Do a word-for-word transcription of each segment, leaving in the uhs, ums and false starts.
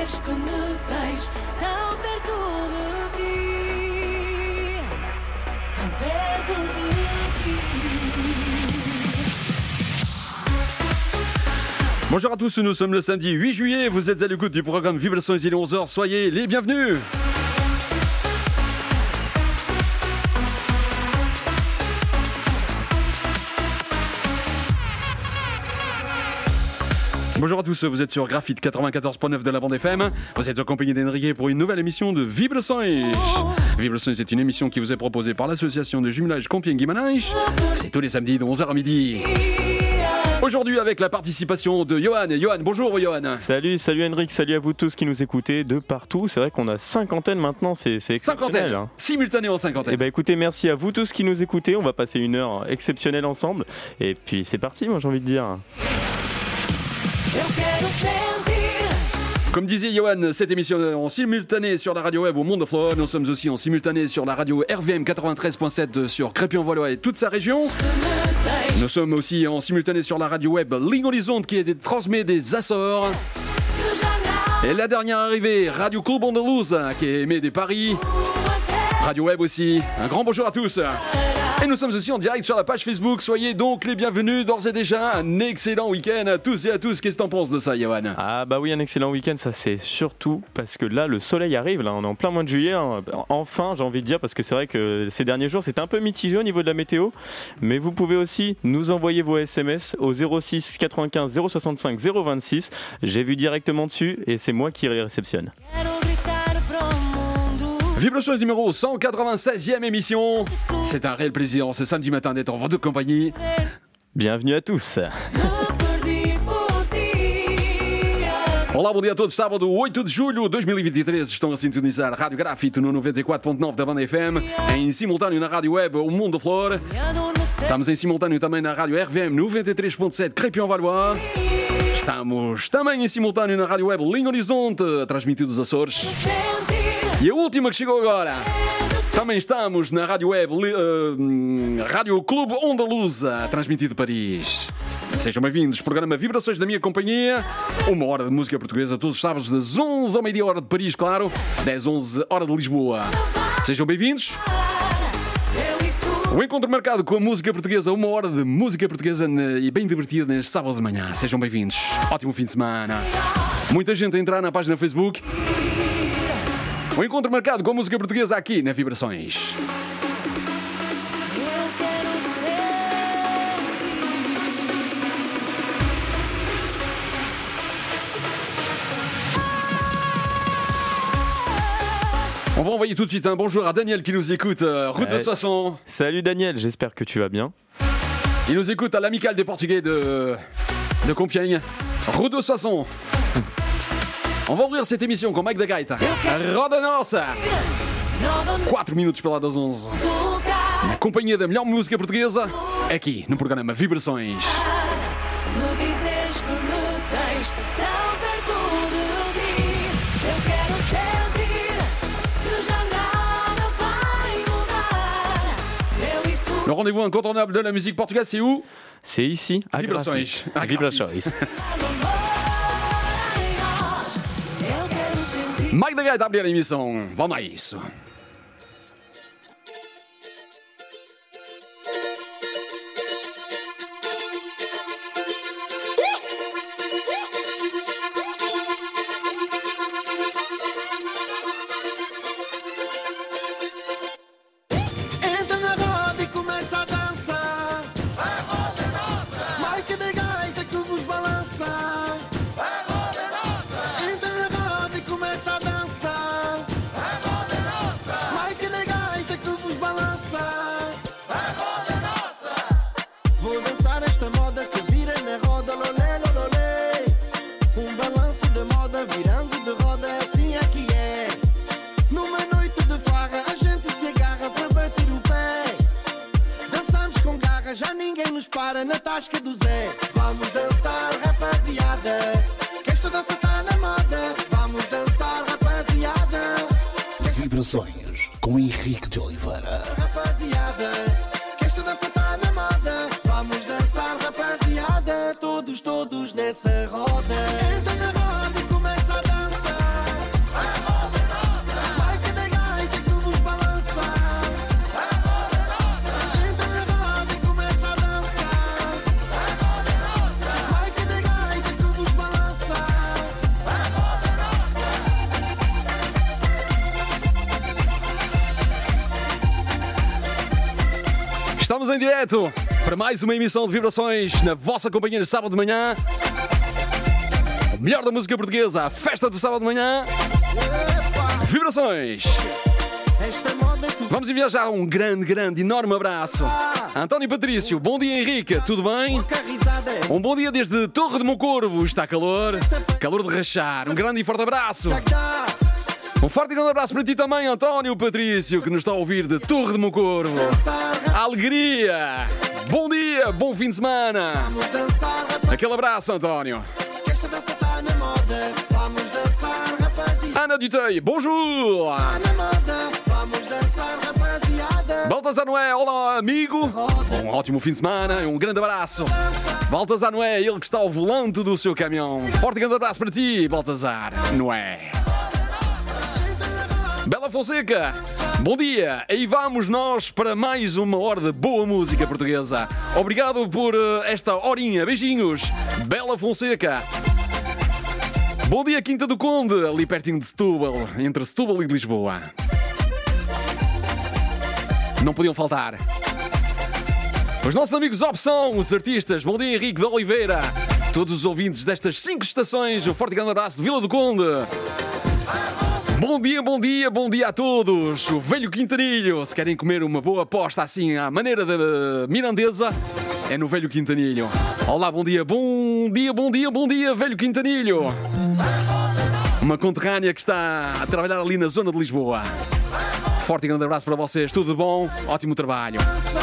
dizeres que me tens tão perto de ti, tão perto de ti. Bonjour à tous, nous sommes le samedi huit juillet, vous êtes à l'écoute du programme Vibrations, il est onze heures, soyez les bienvenus. Bonjour à tous, vous êtes sur Graphite quatre-vingt-quatorze virgule neuf de la bande F M. Vous êtes accompagné d'Enrique pour une nouvelle émission de Vibrações. Vibrações est une émission qui vous est proposée par l'association de jumelage Compiègne-Guimarães. C'est tous les samedis de onze heures à midi. Aujourd'hui avec la participation de Johan. Johan, bonjour Johan. Salut, salut Enrique, salut à vous tous qui nous écoutez de partout. C'est vrai qu'on a cinquantaine maintenant, c'est, c'est exceptionnel. Cinquantaine, hein. Simultané en cinquantaine. Eh ben écoutez, merci à vous tous qui nous écoutez. On va passer une heure exceptionnelle ensemble. Et puis c'est parti, moi j'ai envie de dire. Comme disait Johan, cette émission est en simultané sur la radio web au Monde of Flow. Nous sommes aussi en simultané sur la radio R V M quatre-vingt-treize virgule sept sur Crépy-en-Valois et toute sa région. Nous sommes aussi en simultané sur la radio web Ligne Horizonte qui est transmet des Açores. Et la dernière arrivée, Radio Club Andalouse qui est émet des Paris. Radio web aussi. Un grand bonjour à tous. Et nous sommes aussi en direct sur la page Facebook. Soyez donc les bienvenus d'ores et déjà. Un excellent week-end à tous et à tous. Qu'est-ce que t'en penses de ça, Johan ? Ah bah oui, un excellent week-end, ça c'est surtout parce que là le soleil arrive, là on est en plein mois de juillet, hein. Enfin j'ai envie de dire, parce que c'est vrai que ces derniers jours c'était un peu mitigé au niveau de la météo, mais vous pouvez aussi nous envoyer vos S M S au zéro six quatre-vingt-quinze zéro soixante-cinq zéro vingt-six. J'ai vu directement dessus et c'est moi qui les réceptionne. Vibrations numéro cent quatre-vingt-seizième émission. C'est un réel plaisir ce samedi matin d'être en votre compagnie. Bienvenue à tous. Olá, bom dia a todos. Sábado, oito de julho de dois mil e vinte e três, estão a sintonizar Rádio Grafite no noventa e quatro ponto nove da banda F M, em simultâneo na rádio web O Mundo Flor. Estamos em simultâneo também na rádio R V M noventa e três ponto sete Crépy-en-Valois. Estamos também em simultâneo na rádio web Ligne Horizonte, transmitido dos Açores. E a última que chegou agora, também estamos na rádio web uh, Rádio Club Andaluza, transmitido de Paris. Sejam bem-vindos, programa Vibrações da minha companhia. Uma hora de música portuguesa todos os sábados das onze ao meio-dia hora de Paris, claro, dez, onze hora de Lisboa. Sejam bem-vindos. O encontro marcado com a música portuguesa, uma hora de música portuguesa e bem divertida neste sábado de manhã. Sejam bem-vindos. Ótimo fim de semana. Muita gente a entrar na página Facebook. O encontro marcado com a música portuguesa aqui na Vibrações. On va envoyer tout de suite un bonjour à Daniel qui nous écoute, euh, route ouais. de Soissons. Salut Daniel, j'espère que tu vas bien. Il nous écoute à l'amicale des Portugais de, de Compiègne, route de Soissons. On va ouvrir cette émission com Mike da Gaita. Roda Nossa! quatro minutos para lá das onze. Na companhia da melhor música portuguesa, aqui no programa Vibrações. Le rendez-vous incontournable de la musique portugaise, c'est où ? C'est ici, à Vibrações. À Vibrações. Mike da Gaita a abrir a emissão. Vamos a isso. Para na tasca do Zé, vamos dançar, rapaziada. Que esta dança tá na moda. Vamos dançar, rapaziada. Vibrações com Henrique de Oliveira. Rapaziada, que esta dança tá na moda. Vamos dançar, rapaziada. Todos, todos nessa roda. Entra na roda e começa a dançar. Estamos em direto para mais uma emissão de Vibrações na vossa companhia de sábado de manhã. O melhor da música portuguesa, a festa do sábado de manhã. Vibrações. Vamos enviar já um grande, grande, enorme abraço a António Patrício. Bom dia, Henrique, tudo bem? Um bom dia desde Torre de Moncorvo. Está calor, calor de rachar. Um grande e forte abraço. Um forte e grande abraço para ti também, António Patrício, que nos está a ouvir de Torre de Moncorvo. Alegria! Bom dia, bom fim de semana! Aquele abraço, António. Ana Dutey, bonjour! Baltazar Noé, olá amigo! Um ótimo fim de semana e um grande abraço. Baltazar Noé, ele que está ao volante do seu caminhão. Forte e grande abraço para ti, Baltazar Noé. Bela Fonseca, bom dia! Aí vamos nós para mais uma hora de boa música portuguesa. Obrigado por esta horinha. Beijinhos, Bela Fonseca. Bom dia, Quinta do Conde, ali pertinho de Setúbal, entre Setúbal e de Lisboa. Não podiam faltar os nossos amigos Opção, os artistas. Bom dia, Henrique de Oliveira. Todos os ouvintes destas cinco estações, um forte e grande abraço de Vila do Conde. Bom dia, bom dia, bom dia a todos. O velho Quintanilho, se querem comer uma boa aposta assim à maneira da mirandesa, é no velho Quintanilho. Olá, bom dia, bom dia, bom dia, bom dia, velho Quintanilho. Uma conterrânea que está a trabalhar ali na zona de Lisboa. Forte e grande abraço para vocês, tudo de bom, ótimo trabalho.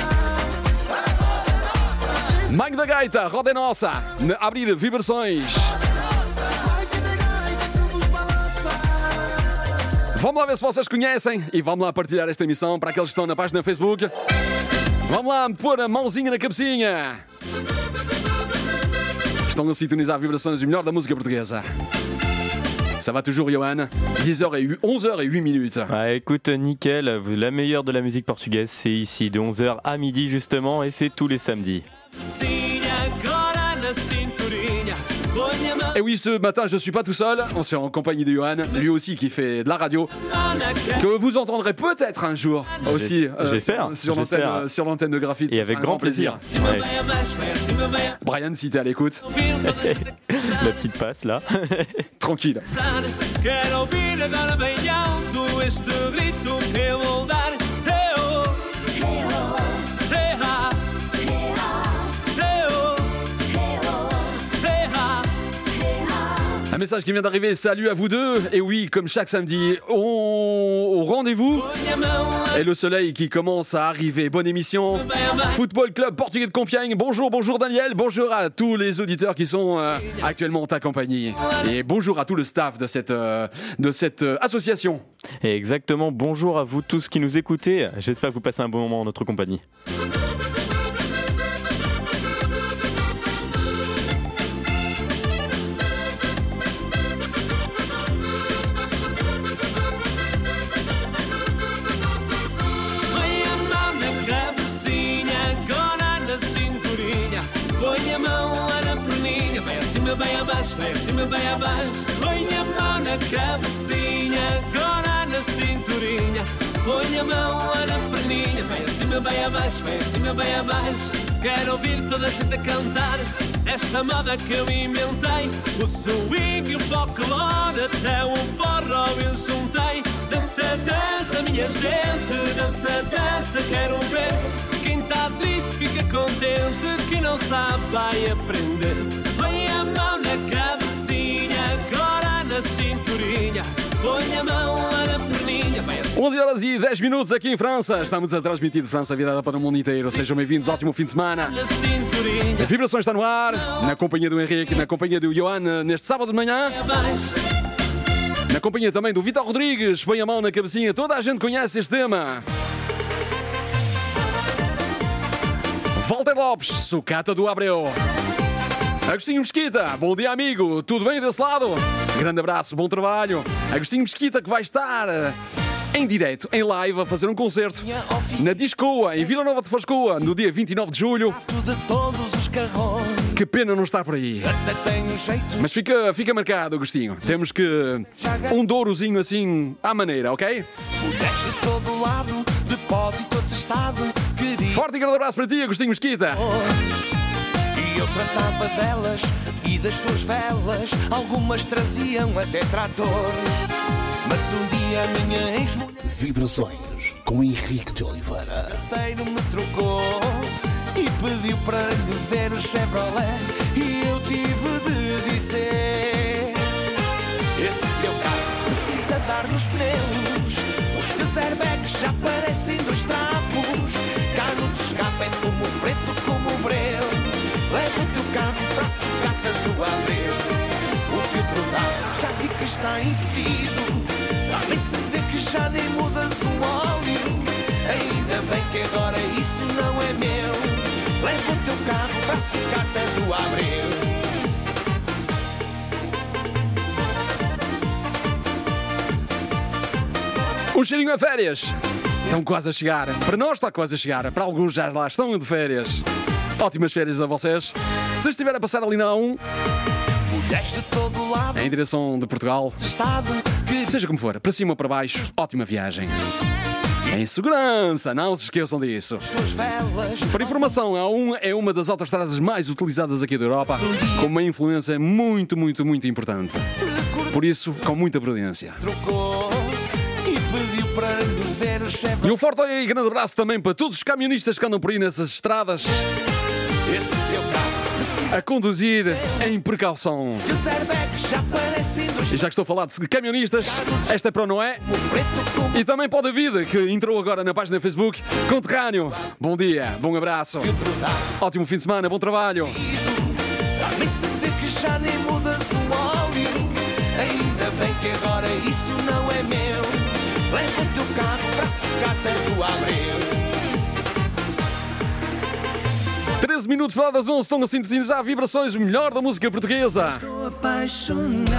Manho da Gaita, roda é nossa, a abrir Vibrações. Vamos lá ver se vocês conhecem e vamos lá partilhar esta emissão para aqueles que estão na página do Facebook. Vamos lá pôr a mãozinha na cabecinha. Estão a sintonizar Vibrações, o melhor da música portuguesa. Ça va toujours, Johan? dix heures et onze heures et huit minutes. Ah, écoute, nickel, la meilleure de la musique portugaise, c'est ici, de onze heures à midi justement, et c'est tous les samedis. Et oui, ce matin, je ne suis pas tout seul. On est en compagnie de Johan, lui aussi qui fait de la radio, que vous entendrez peut-être un jour aussi euh, J'espère, sur, l'antenne, euh, sur l'antenne de Graphite. Et avec grand, grand plaisir. plaisir. Ouais. Brian, si t'es à l'écoute. La petite passe là. Tranquille. Un message qui vient d'arriver, salut à vous deux. Et oui, comme chaque samedi, on... au rendez-vous. Et le soleil qui commence à arriver. Bonne émission. Football Club Portugais de Compiègne. Bonjour, bonjour Daniel. Bonjour à tous les auditeurs qui sont euh, actuellement en ta compagnie. Et bonjour à tout le staff de cette, euh, de cette euh, association. Et exactement, bonjour à vous tous qui nous écoutez. J'espère que vous passez un bon moment en notre compagnie. Bem abaixo, bem acima, bem abaixo. Põe a mão na cabecinha, agora na cinturinha. Põe a mão lá na perninha, bem acima, bem abaixo, bem acima, bem abaixo. Quero ouvir toda a gente a cantar esta moda que eu inventei. O swing e o folclore, até o forró eu juntei. Dança, dança, minha gente, dança, dança, quero ver. Quem está triste fica contente, quem não sabe vai aprender. Põe a mão na cabecinha, agora na cinturinha. Põe a mão lá na perninha. onze horas e dez minutos aqui em França. Estamos a transmitir de França virada para o mundo inteiro. Sejam bem-vindos, ótimo fim de semana. A Vibrações está no ar, na companhia do Henrique, na companhia do Johan, neste sábado de manhã. Na companhia também do Vitor Rodrigues. Põe a mão na cabecinha, toda a gente conhece este tema. Walter Lopes, Sucata do Abreu. Agostinho Mesquita, bom dia amigo, tudo bem desse lado? Grande abraço, bom trabalho. Agostinho Mesquita que vai estar em direto, em live, a fazer um concerto na Discoa, em Vila Nova de Fascoa, no dia vinte e nove de julho. Que pena não estar por aí. Mas fica, fica marcado, Agostinho. Temos que um dourozinho assim à maneira, ok? Mulheres de todo lado, depósito atestado, que queria. Forte e grande abraço para ti, Agostinho Mesquita. E eu tratava delas e das suas velas. Algumas traziam até tratores. Mas um dia a minha ex-mulher Vibrações com Henrique de Oliveira. inteiro me trocou e pediu para lhe ver o Chevrolet. E eu tive de dizer: esse teu carro precisa dar nos pneus. Os teus airbags já parecem dois trapos. Cano de escape é fumo preto como o breu. Leva o teu carro para a sucata do Abreu. O filtro d'água já vi que está impedido. Também se vê que já nem mudas o óleo. Ainda bem que agora isso não é meu. Leva o teu carro para a sucata do Abreu. Um cheirinho a férias. Estão quase a chegar. Para nós está quase a chegar. Para alguns já lá estão de férias. Ótimas férias a vocês. Se estiver a passar ali na A um, Mulheres de todo lado, em direção de Portugal, estado que seja como for, para cima ou para baixo, ótima viagem. Em segurança, não se esqueçam disso. suas velas. Para informação, a A um é uma das autoestradas mais utilizadas aqui da Europa, com uma influência muito, muito, muito importante. Por isso, com muita prudência. Trocou e pediu para lhe ver o E Chevrolet. um forte e grande abraço também para todos os camionistas que andam por aí nessas estradas Esse teu carro precisa. a conduzir em precaução. Teus airbags já parecem dois E já que estou a falar de camionistas, esta é para o Noé trapos. Preto como e também para o David, que entrou agora na página do Facebook. Conterrâneo, bom dia, bom abraço, filtro d'água. ótimo fim de semana, bom trabalho. Também se vê que já nem mudas o óleo. Ainda bem que agora isso não é meu. Leva o teu carro para a sucata do Abreu. treze minutos para lá das onze, estão a sintonizar vibrações, o melhor da música portuguesa. Estou apaixonado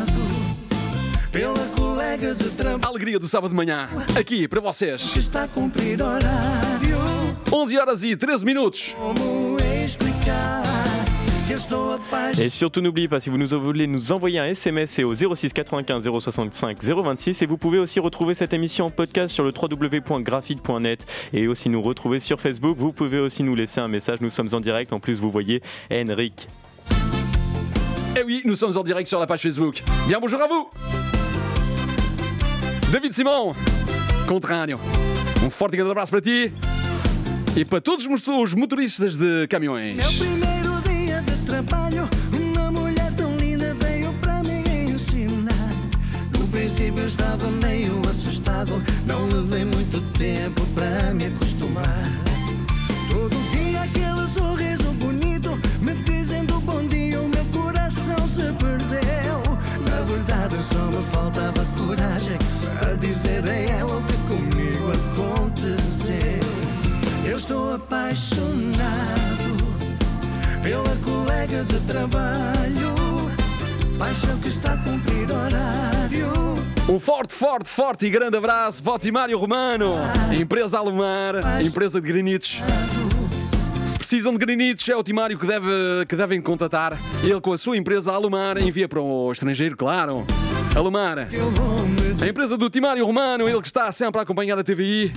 pela colega de trabalho A alegria do sábado de manhã, aqui para vocês. que está a cumprir horário. onze horas e treze minutos. Como explicar que eu estou apaixonado? Et surtout, n'oubliez pas, si vous nous voulez nous envoyer un S M S, c'est au zéro six quatre-vingt-quinze zéro soixante-cinq zéro vingt-six. Et vous pouvez aussi retrouver cette émission en podcast sur le w w w point graphite point net et aussi nous retrouver sur Facebook. Vous pouvez aussi nous laisser un message. Nous sommes en direct. En plus, vous voyez Henrik. Eh oui, nous sommes en direct sur la page Facebook. Bien, bonjour à vous. David Simão, Conterrâneo. Um forte e grande abraço para ti e para todos os motoristas de caminhões. Meu primeiro dia de trabalho, uma mulher tão linda veio para me ensinar. No princípio eu estava meio assustado, não levei muito tempo para me acostumar. Todo dia aquele sorriso bonito, me dizendo bom dia, o meu coração se perdeu. Na verdade só me faltava coragem a dizer a ela o que comigo aconteceu. Eu estou apaixonado pela colega de trabalho, paixão que está a cumprir horário. Um forte, forte, forte e grande abraço para o Timário Romano, empresa Alumar, empresa de granitos. Se precisam de granitos, é o Timário que, deve, que devem contatar. Ele, com a sua empresa Alumar, envia para o estrangeiro, claro. Alumar, Eu vou me a empresa do Timário Romano, ele que está sempre a acompanhar a T V I.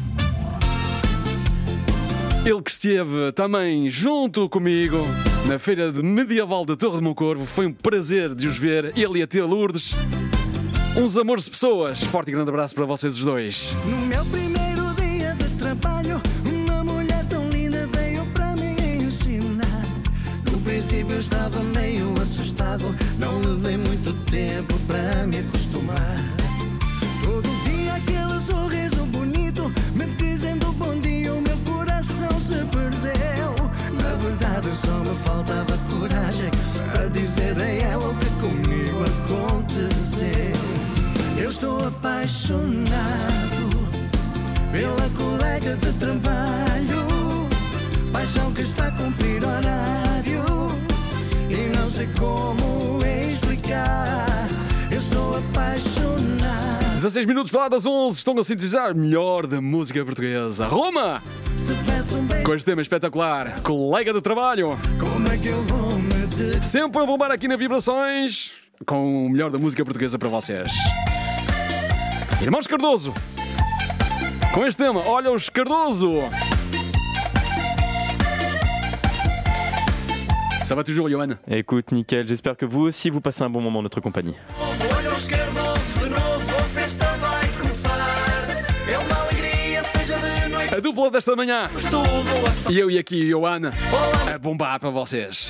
Ele que esteve também junto comigo na feira de medieval da Torre de Moncorvo. Foi um prazer de os ver, ele e a tia Lourdes. Uns amores de pessoas. Forte e grande abraço para vocês os dois. No meu primeiro dia de trabalho, uma mulher tão linda veio para me ensinar. No princípio eu estava meio assustado, não levei muito tempo para me acostumar. Todo dia aquele sorriso bonito, me dizendo bom dia, o meu coração se perdeu. Na verdade só me faltava coragem a dizer a ela o que comigo aconteceu. Eu estou apaixonado pela colega de trabalho, paixão que está a cumprir horário e não sei como explicar. Eu estou apaixonado. dezasseis minutos para lá das onze, estão a sintetizar melhor da música portuguesa. Roma! Se peço um beijo, Com este tema espetacular, colega de trabalho. como é que eu vou me dizer? Sempre a bombar aqui na Vibrações, com o melhor da música portuguesa para vocês. Irmãos Cardoso, com este tema, olha os Cardoso. Ça va toujours, Johan? Écoute, nickel, j'espère que vous aussi vous passez un bon moment en notre compagnie. A dupla desta manhã. E eu e aqui, Johan, a bombar para vocês.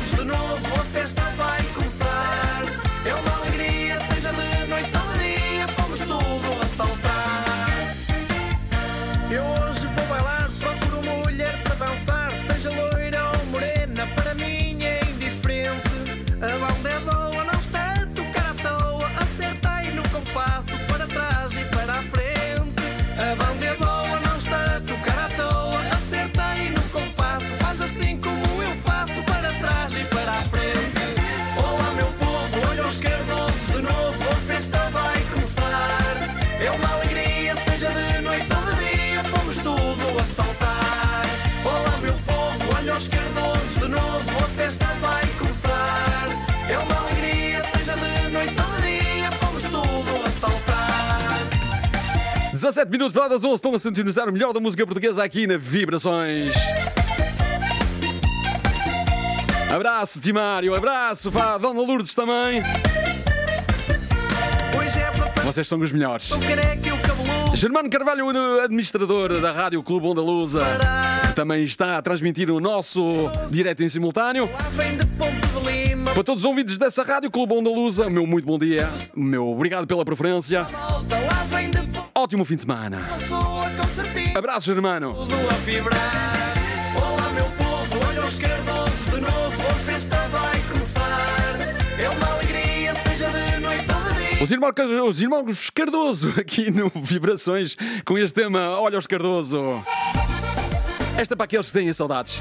dezassete minutos para das onze, estão a sintonizar o melhor da música portuguesa aqui na Vibrações. Abraço, Timário, abraço para a Dona Lourdes também. Vocês são os melhores. Germano Carvalho, administrador da Rádio Clube Onda Lusa, que também está a transmitir o nosso direto em simultâneo. Para todos os ouvintes dessa Rádio Clube Onda Lusa, meu muito bom dia, meu obrigado pela preferência. Ótimo fim de semana. Abraço, Germano. Olá, meu povo, olha os cardosos de novo, a festa vai começar. É uma alegria, seja de noite ou de dia. Os irmãos, os irmãos Cardoso aqui no Vibrações com este tema. Olha os Cardoso. Esta é para aqueles que têm saudades.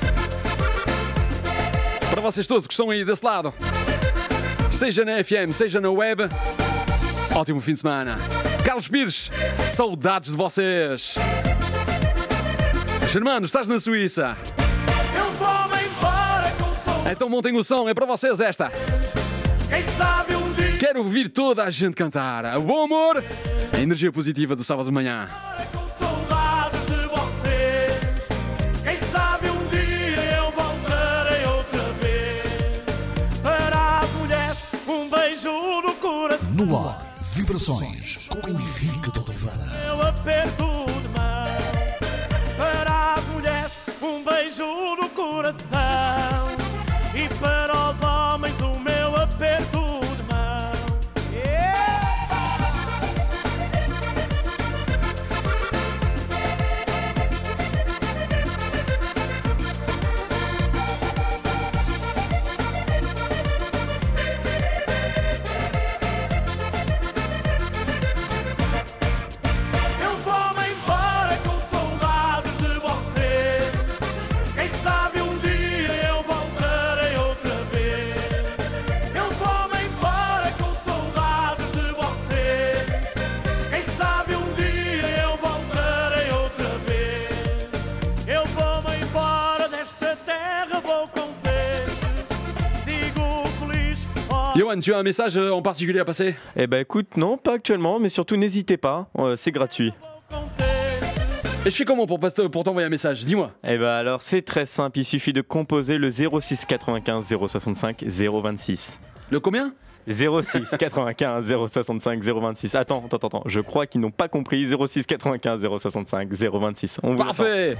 Para vocês todos que estão aí desse lado, seja na F M, seja na web, ótimo fim de semana. Carlos Pires, saudades de vocês. Germano, estás na Suíça. Eu vou-me embora com som. Então montem o som, é para vocês esta. Quem sabe um dia. Quero ouvir toda a gente cantar. O bom amor, a energia positiva do sábado de manhã. Com saudades de você. Quem sabe um dia eu voltarei outra vez. Para as mulheres, um beijo no coração. No ar, Vibrações com Henrique de Oliveira. Eu aperto de mão. Para as mulheres, um beijo no coração. E para os homens, o meu aperto de mão. Yeah! Eu vou-me embora com saudades de você. Quem sabe um dia eu voltarei outra vez. Eu vou-me embora com saudades de você. Quem sabe um dia eu voltarei outra vez. Eu vou-me embora desta terra, vou contente. Sigo feliz. Oh, Johan, tu as un message en particulier à passer? Eh ben écoute, non, pas actuellement, mais surtout n'hésitez pas, euh, c'est gratuit. contente. Et je fais comment pour, passer- pour t'envoyer un message? Dis-moi. Eh ben alors c'est très simple, il suffit de composer le zéro six quatre-vingt-quinze zéro soixante-cinq zéro vingt-six. Le combien? zéro six quatre-vingt-quinze zéro soixante-cinq zéro vingt-six. Attends, attends, attends, je crois qu'ils n'ont pas compris. zéro six quatre-vingt-quinze zéro soixante-cinq zéro vingt-six. On vous attend. Parfait.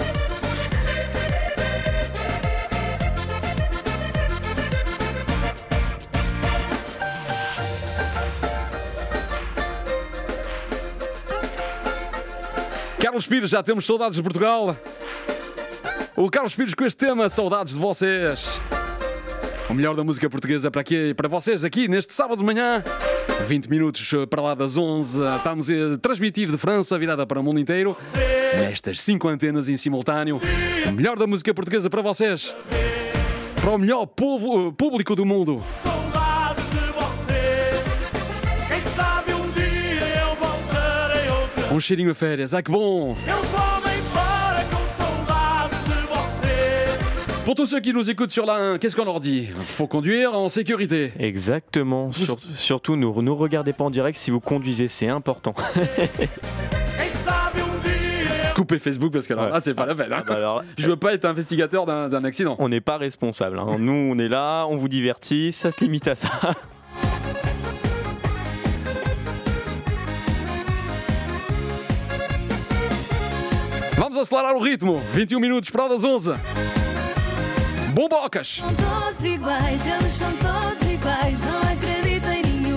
Carlos Pires, já temos saudades de Portugal. O Carlos Pires com este tema, saudades de vocês. O melhor da música portuguesa para, aqui, para vocês aqui neste sábado de manhã. vinte minutos para lá das onze. Estamos a transmitir de França, virada para o mundo inteiro. Nestas cinco antenas em simultâneo. O melhor da música portuguesa para vocês. Para o melhor povo, público do mundo. Saudades de você. Quem sabe um dia eu voltarei outra vez. Um cheirinho a férias. Ai que bom! Eu vou-me embora com saudades de você. Pour tous ceux qui nous écoutent sur la un, qu'est-ce qu'on leur dit? Faut conduire en sécurité. Exactement. Sur- surtout, ne nous regardez pas en direct si vous conduisez, c'est important. Quem sabe um dia eu couper Facebook parce que alors, Ouais. là, c'est pas la peine. hein. Ah bah alors, Je veux pas être investigateur d'un, d'un accident. on n'est pas responsable. hein. Nous, on est là, on vous divertit, ça se limite à ça. Vamos acelerar o ritmo. vinte e um minutos para das onze. Bombocas. São todos iguais, eles são todos iguais, não acredito em nenhum.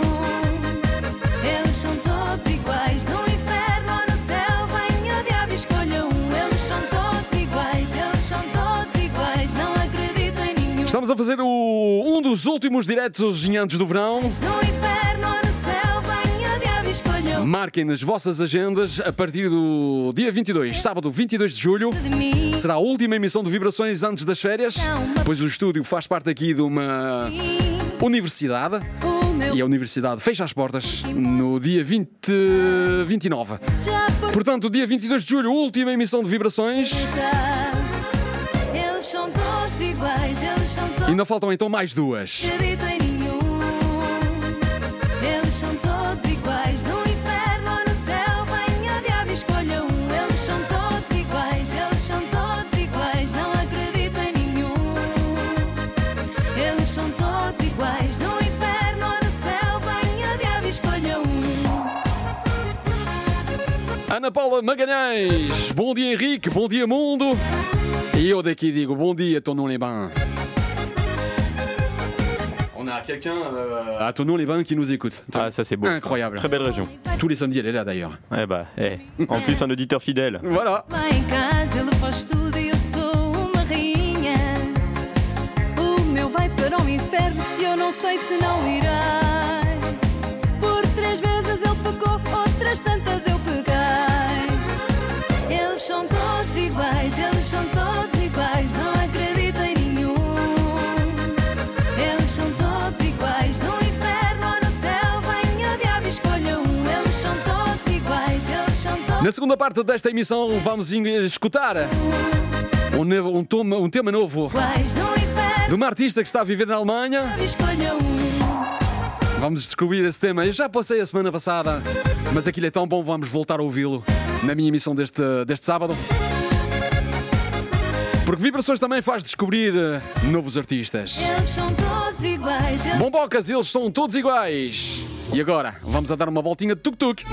Eles são todos iguais, no inferno ou no céu, venha o diabo e escolha um. Eles são todos iguais, eles são todos iguais, não acredito em nenhum. Estamos a fazer o, um dos últimos diretos antes do verão. No inferno ou no céu, venha o diabo e escolha um. Marquem nas vossas agendas a partir do dia vinte e dois, sábado vinte e dois de julho. De mim, Será a última emissão de Vibrações antes das férias, pois o estúdio faz parte aqui de uma universidade o meu e a universidade fecha as portas no dia vinte, vinte e nove. já por Portanto, dia vinte e dois de julho, última emissão de Vibrações. pensar. Eles são todos iguais, eles são todos. Ainda faltam então mais duas. Acredito em nenhum. Eles são todos iguais, no inferno ou no céu, venha o diabo e escolha um. Eles são todos iguais, eles são todos iguais, não acredito em nenhum. Eles são todos iguais, no inferno ou no céu, venha o diabo e escolha um. Ana Paula Magalhães, bom dia Henrique, bom dia mundo. E eu daqui digo bom dia Tonon-les-Bains. On a quelqu'un euh, à Tonon-les-Bains qui nous écoute. Ah, ça c'est beau. Incroyable. Très belle région. Tous les samedis elle est là d'ailleurs. Eh bah, eh. En plus, un auditeur fidèle. Voilà. Lá em casa ele faz tudo e eu sou uma rainha. O meu vai para o inferno e eu não sei se não irei. Por três vezes ele pecou, outras tantas eu peguei. Eles são todos iguais, eles são todos iguais, não acredito em nenhum. Eles são todos iguais, no inferno ou no céu, venha o diabo e escolha um. Eles são todos iguais, eles são todos. Na segunda parte desta emissão vamos escutar um, novo- um, toma- um tema novo Iguais no inferno, de uma artista que está a viver na Alemanha. escolha um. Vamos descobrir esse tema. Eu já passei a semana passada, mas aquilo é tão bom, vamos voltar a ouvi-lo na minha emissão deste, deste sábado. Porque Vibrações também faz descobrir eh, novos artistas. Eles são todos iguais. Eles Bombocas, eles são todos iguais. E agora, vamos a dar uma voltinha de tuk-tuk.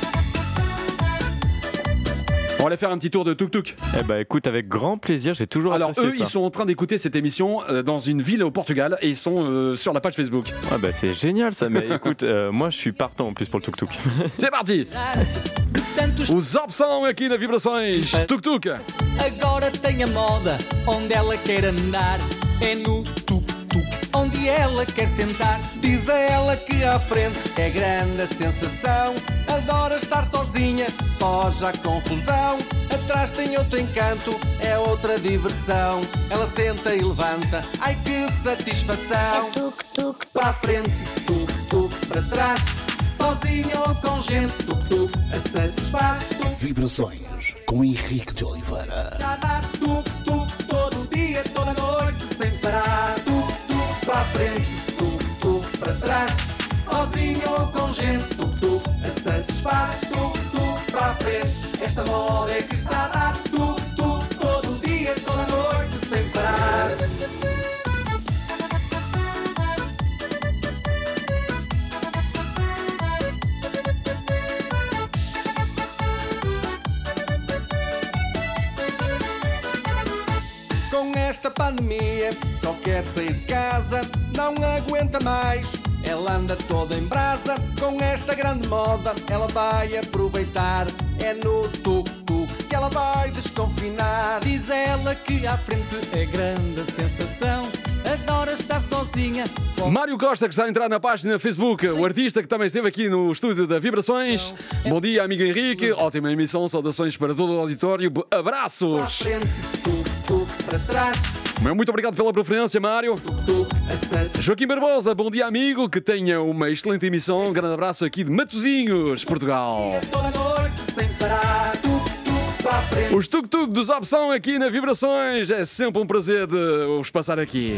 On va aller faire un petit tour de tuk-tuk. Eh bah, écoute, avec grand plaisir, j'ai toujours Alors apprécié eux, ça. ils sont en train d'écouter cette émission euh, dans une ville au Portugal et ils sont euh, sur la page Facebook. Ouais, bah, c'est génial ça, mais écoute, euh, moi je suis partant en plus pour le tuk-tuk. C'est parti! Tantos Os opção aqui na Vibrações. Tuk-tuk. agora tem a moda, onde ela quer andar é no tuk-tuk. Onde ela quer sentar, diz a ela que à frente é grande a sensação. Adora estar sozinha, foge à confusão. Atrás tem outro encanto, é outra diversão. Ela senta e levanta, ai que satisfação. tuk-tuk. Para a frente, tuk-tuk, para trás. Sozinha ou com gente, tuk-tuk, a satisfaz. Tuk-tuk, Vibrações com Henrique de Oliveira. a dar tuk-tuk, todo dia, toda noite, sem parar. Tuk-tuk, para a frente, tuk-tuk, para trás. Sozinho ou com gente, tuk-tuk, a satisfaz. Tuk-tuk, para a frente, esta moda é que está a dar. Tuk-tuk, todo dia, toda noite, sem parar. Com esta pandemia, só quer sair de casa, não aguenta mais. Ela anda toda em brasa, com esta grande moda, ela vai aproveitar. É no tuk-tuk que ela vai desconfinar. Diz ela que à frente é grande a sensação, adora estar sozinha. Fo- Mário Costa, que está a entrar na página Facebook, o artista que também esteve aqui no estúdio da Vibrações. Bom dia, amigo Henrique. Ótima emissão, saudações para todo o auditório. Para a Abraços. frente, tuk-tuk, para trás. Muito obrigado pela preferência, Mário. Tuk-tuk, a satisfação. Joaquim Barbosa, bom dia, amigo. Que tenha uma excelente emissão. Um grande abraço aqui de Matosinhos, Portugal. Toda noite, sem parar. Tuk-tuk, para a frente. Os tuk-tuk dos Opção aqui na Vibrações. É sempre um prazer de os passar aqui.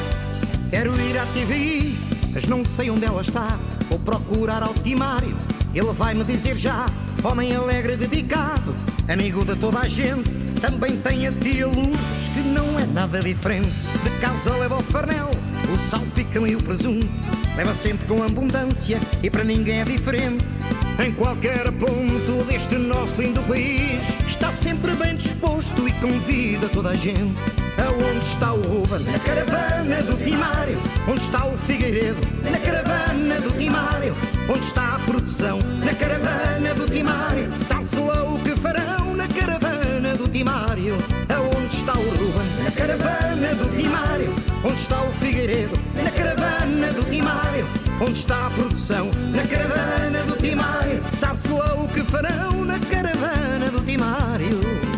Quero ir à T V I, mas não sei onde ela está. Vou procurar ao Timário, Ele vai-me dizer já, homem alegre dedicado, amigo de toda a gente. Também tem a tia Lourdes, que não é nada diferente. De casa leva o farnel, o salpicão e o presunto. Leva sempre com abundância e para ninguém é diferente. Em qualquer ponto deste nosso lindo país, está sempre bem disposto e convida toda a gente. Aonde está o Ruben? Na caravana do Timário. Onde está o Figueiredo? Na caravana do Timário. Onde está a produção? Na caravana do Timário. Sabe-se lá o que farão na caravana do Timário. Aonde está o Ruben? Na caravana do Timário. Onde está o Figueiredo? Na caravana do Timário. Onde está a produção? Na caravana do Timário. Sabe-se lá o que farão na caravana do Timário.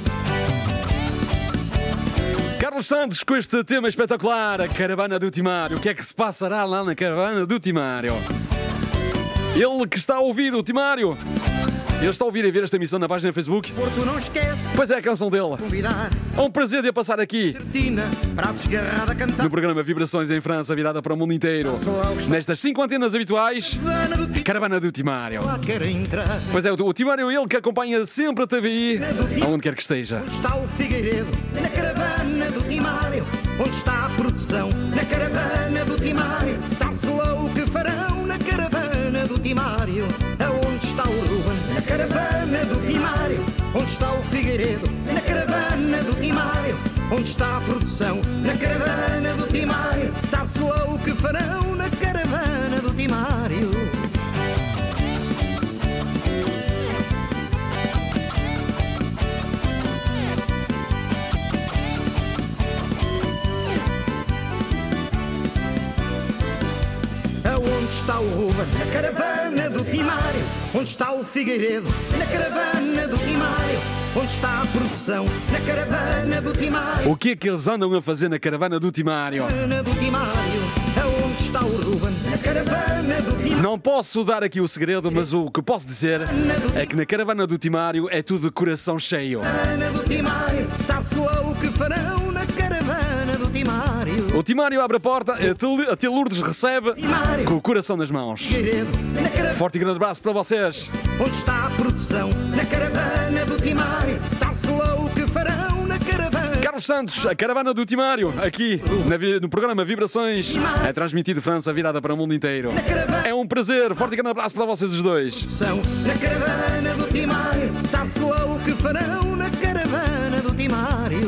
Carlos Santos com este tema espetacular, a caravana do Timário. O que é que se passará lá na caravana do Timário? Ele que está a ouvir o Timário, ele está a ouvir e ver esta emissão na página do Facebook. Porto não esquece. Pois é, a canção dele. Convidar. É um prazer de a passar aqui Certina, para a desgarrada a cantar. no programa Vibrações em França, virada para o mundo inteiro. Nestas cinco antenas habituais, a caravana do Timário. Lá quer entrar. Pois é, o Timário, ele que acompanha sempre a T V I, aonde quer que esteja. Onde está o Figueiredo? Na caravana do Timário. Onde está a produção? Na caravana do Timário. Sabe-se lá o que farão na caravana do Timário. Aonde está o Ruben? Na caravana do Timário. Onde está o Figueiredo? Na caravana do Timário. Onde está a produção? Na caravana do Timário. Sabe-se lá o que farão na caravana do Timário. Onde está o Ruben? Na caravana do Timário. Onde está o Figueiredo? Na caravana do Timário. Onde está a produção? Na caravana do Timário. O que é que eles andam a fazer na caravana do Timário? Caravana do Timário. Aonde está o Ruben? Na caravana do Timário. Não posso dar aqui o segredo, mas o que posso dizer é que na caravana do Timário é tudo de coração cheio. Caravana do Timário. Sabe-se lá o que farão na caravana do Timário. O Timário abre a porta, a tia Lourdes recebe Timário. com o coração nas mãos. Figueiredo. Na caravana. Forte e grande abraço para vocês. Onde está a produção? Na caravana do Timário. Sabe-se lá o que farão na caravana. Carlos Santos, a caravana do Timário, aqui na vi- no programa Vibrações, é transmitido França virada para o mundo inteiro. É um prazer, forte e grande abraço para vocês os dois. São na caravana do Timário. Sabe-se lá o que farão na caravana do Timário.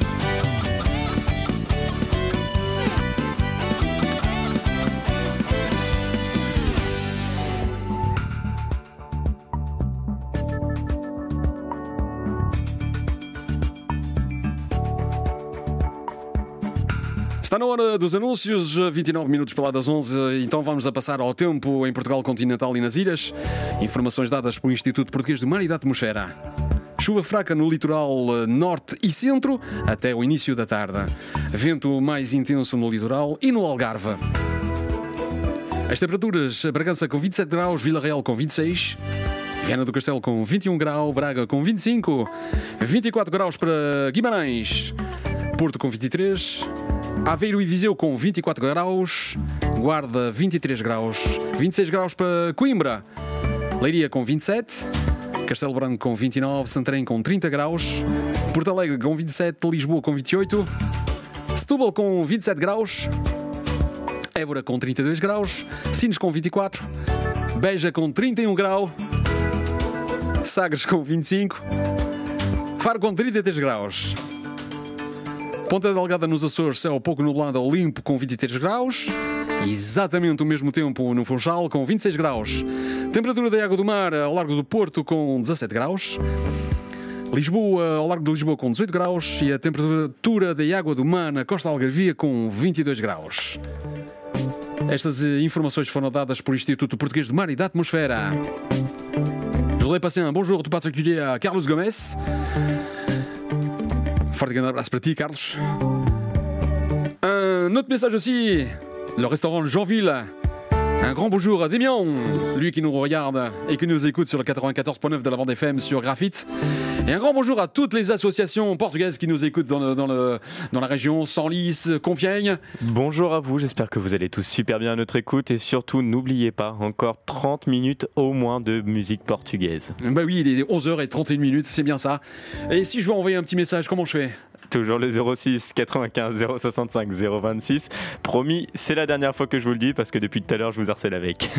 Está na hora dos anúncios, vinte e nove minutos para lá das onze, então vamos a passar ao tempo em Portugal continental e nas ilhas. Informações dadas pelo Instituto Português do Mar e da Atmosfera. Chuva fraca no litoral norte e centro até o início da tarde. Vento mais intenso no litoral e no Algarve. As temperaturas: Bragança com vinte e sete graus, Vila Real com vinte e seis, Viana do Castelo com vinte e um graus, Braga com vinte e cinco, vinte e quatro graus para Guimarães, Porto com vinte e três, Aveiro e Viseu com vinte e quatro graus, Guarda vinte e três graus, vinte e seis graus para Coimbra, Leiria com vinte e sete, Castelo Branco com vinte e nove, Santarém com trinta graus, Porto Alegre com vinte e sete, Lisboa com vinte e oito, Setúbal com vinte e sete graus, Évora com trinta e dois graus, Sines com vinte e quatro, Beja com trinta e um graus, Sagres com vinte e cinco, Faro com trinta e três graus, Ponta Delgada nos Açores, céu pouco nublado ao limpo com vinte e três graus. Exatamente o mesmo tempo no Funchal com vinte e seis graus. Temperatura da água do mar ao largo do Porto com dezassete graus. Lisboa, ao largo de Lisboa com dezoito graus. E a temperatura da água do mar na costa algarvia com vinte e dois graus. Estas informações foram dadas pelo Instituto Português do Mar e da Atmosfera. Je voudrais passer un bonjour tout particulier à Carlos Gomes. Forte grande abraço para ti, Carlos. Un autre message aussi, le restaurant Jeanville, Un grand bonjour à Démian, lui qui nous regarde et qui nous écoute sur le quatre-vingt-quatorze point neuf de la bande F M sur Graphite. Et un grand bonjour à toutes les associations portugaises qui nous écoutent dans, le, dans, le, dans la région, Senlis, Compiègne. Bonjour à vous, j'espère que vous allez tous super bien à notre écoute et surtout n'oubliez pas, encore trente minutes au moins de musique portugaise. Bah oui, il est onze heures trente et une minutes, c'est bien ça. Et si je veux envoyer un petit message, comment je fais ? Toujours le zéro six quatre-vingt-quinze zéro soixante-cinq zéro vingt-six. Promis, c'est la dernière fois que je vous le dis parce que depuis tout à l'heure je vous harcèle avec.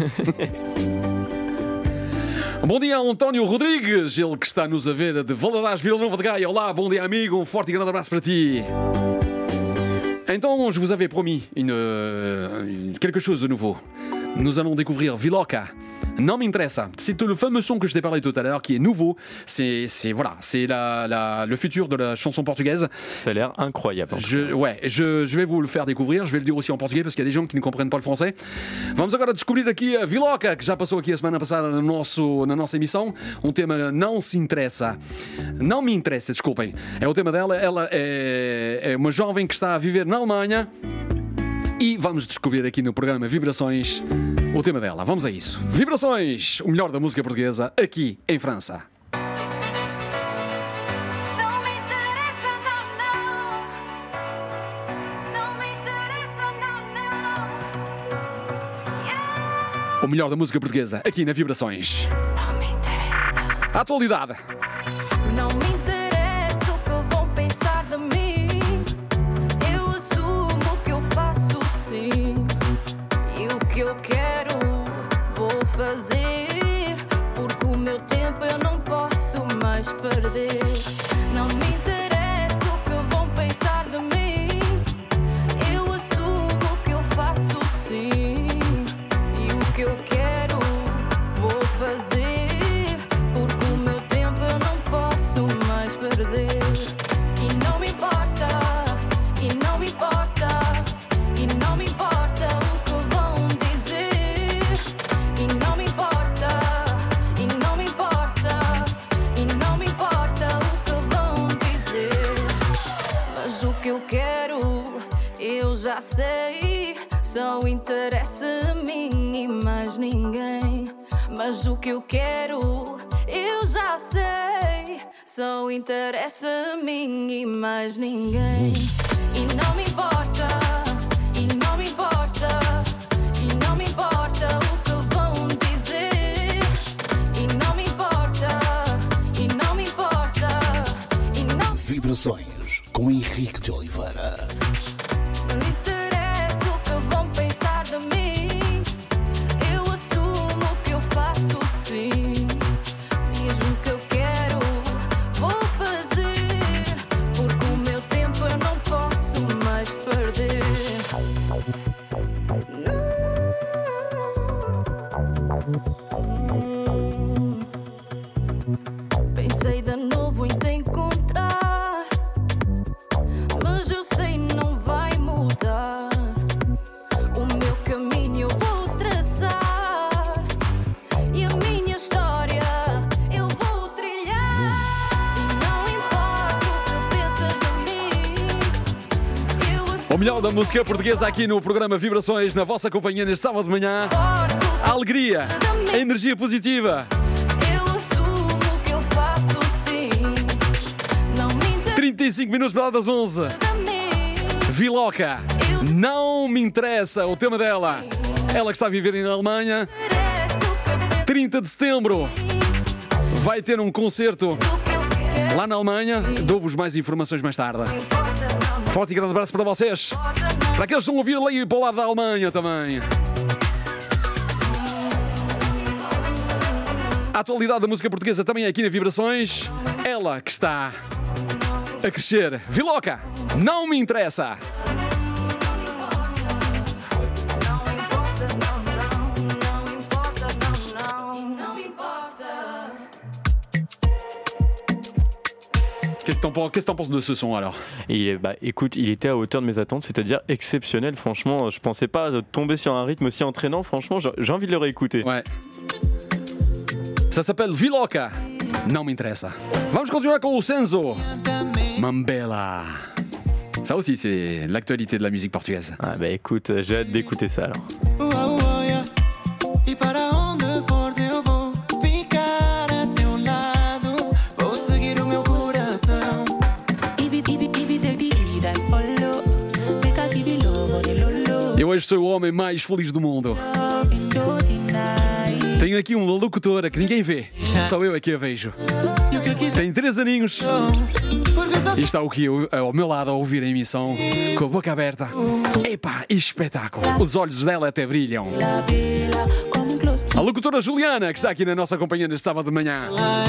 Bom dia, António Rodrigues, ele que está nos a ver de Valadares, Vila Nova de Gaia. Olá, bom dia, amigo, um forte e grande abraço para ti. Então, je vous avais promis une, une, quelque chose de nouveau. Nous allons découvrir Viloca. Non m'interessa. C'est le fameux son que je t'ai parlé tout à l'heure, qui est nouveau. C'est, c'est voilà, c'est la, la, le futur de la chanson portugaise. Ça a l'air incroyable. Je, ouais, je, je vais vous le faire découvrir. Je vais le dire aussi en portugais parce qu'il y a des gens qui ne comprennent pas le français. Vamos agora descobrir aqui a Viloca, que já passou aqui a semana passada no nosso, na nossa emissão. Um tema Não se interessa. Não me interessa, desculpem. É o tema dela. Ela é, é uma jovem que está a viver na Alemanha. E vamos descobrir aqui no programa Vibrações o tema dela. Vamos a isso. Vibrações, o melhor da música portuguesa aqui em França. Não me interessa, não, não. Não me interessa, não, não. Yeah. O melhor da música portuguesa aqui na Vibrações. Não me interessa. A atualidade. Não me interessa o que vão pensar de mim. Eu assumo que eu faço sim. E o que eu quero vou fazer. Porque o meu tempo eu não posso mais perder. Não me interessa o que vão pensar de mim. Eu assumo que eu faço sim. E o que eu quero vou fazer. Porque o meu tempo eu não posso mais perder. E não me importa, e não me importa, e não me importa o que vão dizer. E não me importa, e não me importa, e não me importa o que vão dizer. Mas o que eu quero, eu já sei. Só interessa a mim e mais ninguém. Mas o que eu quero, eu já sei. Só interessa a mim e mais ninguém. E não me importa, e não me importa, e não me importa o que vão dizer. E não me importa, e não me importa, e não Vibrações com Henrique de Oliveira. me interessa o que vão pensar de mim. Eu assumo que eu faço sim. Mesmo que eu quero, vou fazer. Porque o meu tempo eu não posso mais perder. Hum. Pensei de novo em te encontrar, mas eu sei não vai mudar. O meu caminho eu vou traçar e a minha história eu vou trilhar. E não importa o que pensas de mim, eu O melhor da música portuguesa aqui no programa Vibrações, na vossa companhia neste sábado de manhã. assumo A alegria, a energia positiva. eu assumo que eu faço sim. Não me interessa trinta e cinco minutos para lá das onze. de mim. Viloca. Não me interessa o tema dela. Ela que está a viver na Alemanha. Interessa o que penso, trinta de setembro. Vai ter um concerto o que eu quero. lá na Alemanha. Dou-vos mais informações mais tarde. Não importa, não, não Forte e grande abraço para vocês. importa, não. Para aqueles que estão a ouvir ali para o lado da Alemanha também. A atualidade da música portuguesa também é aqui na Vibrações. Ela que está a crescer. Viloca, não me interessa. Não importa, não, não. Não importa, não, não. E não me importa. Qu'est-ce que t'en penses, qu'est-ce que t'en penses de ce son alors? Et il est- bah, écoute, il était à hauteur de mes attentes, c'est-à-dire exceptionnel. Franchement, je pensais pas tomber sur un rythme aussi entraînant. Franchement, j'ai j'ai envie de le réécouter. Ouais. Ça s'appelle Viloca. Não me interessa. Vamos continuar com o Senzo. Mambela. Ça aussi, c'est l'actualité de la musique portugaise. Ah bah écoute, j'ai hâte d'écouter ça alors. vez sou o homem mais feliz do mundo. Tenho aqui uma locutora que ninguém vê, só eu aqui a vejo. Tem três aninhos e está aqui ao meu lado a ouvir a emissão com a boca aberta. Epá, espetáculo! Os olhos dela até brilham. A locutora Juliana, que está aqui na nossa companhia neste sábado de manhã.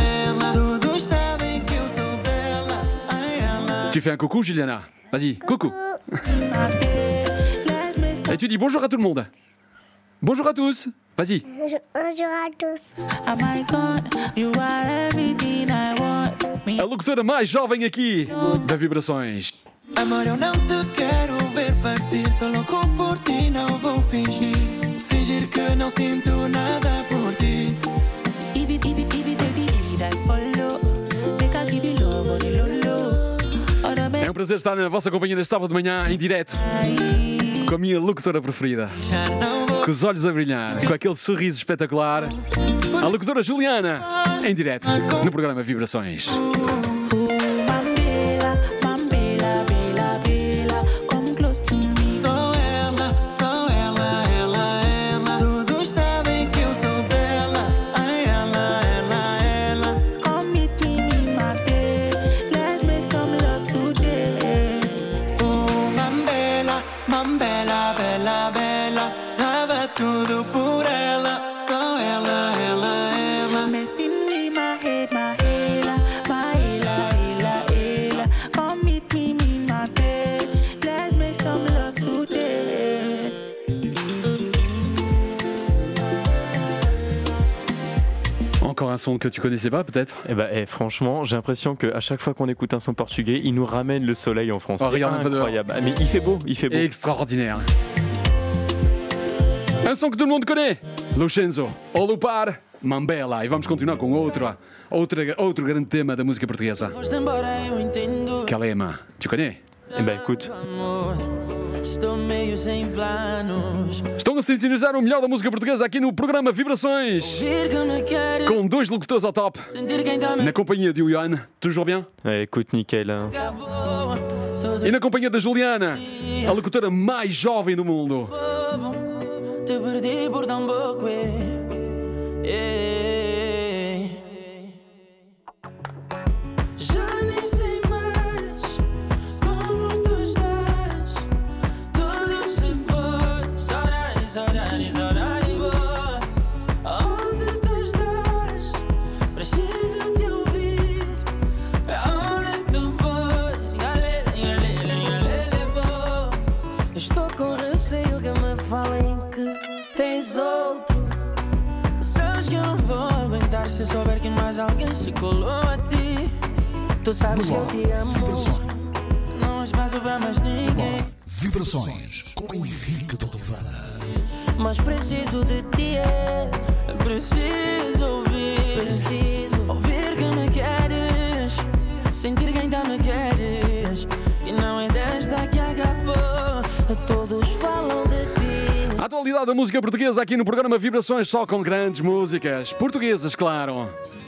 Tu fais un coucou, Juliana? Vas-y, coucou. Et tu dis bonjour à tout le monde. Bonjour à tous. Vas-y. Bonjour à tous. A locutora mais jovem aqui da Vibrações. Amor, eu não te quero ver partir. Tô louco por ti, não vou fingir. Fingir que não sinto nada por ti. É um prazer estar na vossa companhia neste sábado de manhã, em direto, com a minha locutora preferida, com os olhos a brilhar, com aquele sorriso espetacular. A locutora Juliana, em direto, no programa Vibrações. Encore un son que tu connaissais pas, peut-être? Eh ben, eh, franchement, j'ai l'impression qu'à chaque fois qu'on écoute un son portugais, il nous ramène le soleil en France. Oh, regarde un peu dehors. Incroyable. Ah, mais il fait beau, il fait beau. Extraordinaire. Un som que todo mundo connaît. Lucenzo, Olupar, Mambela. E vamos continuar com outro, outro, outro grande tema da música portuguesa. Calema. Tu connais? Eh ben, écoute. Estou meio sem planos. Estão a sintonizar o melhor da música portuguesa aqui no programa Vibrações. Com dois locutores ao top. Na companhia de Ian. Toujours bien? Eh, écoute, nickel. Hein. E na companhia da Juliana, a locutora mais jovem do mundo. Te perdi por tão pouco. Já nem sei mais como tu estás. Tudo se foi. Saudade, saudade, saudade boa. Onde tu estás? Preciso te ouvir. Pra onde tu fores? Galera, galera, galera boa. Estou com receio que me falem que tens outro. Sabes que eu não vou aguentar se souber que mais alguém se colou a ti. Tu sabes que eu te amo. Não há espaço para mais ninguém. Vibrações com Henrique de Oliveira. Mas preciso de ti, é. Preciso ouvir. Preciso ouvir que me queres. Sentir que ainda me queres. E não é desta que acabou. Todos falam de ti. A atualidade da música portuguesa aqui no programa Vibrações, só com grandes músicas portuguesas, claro.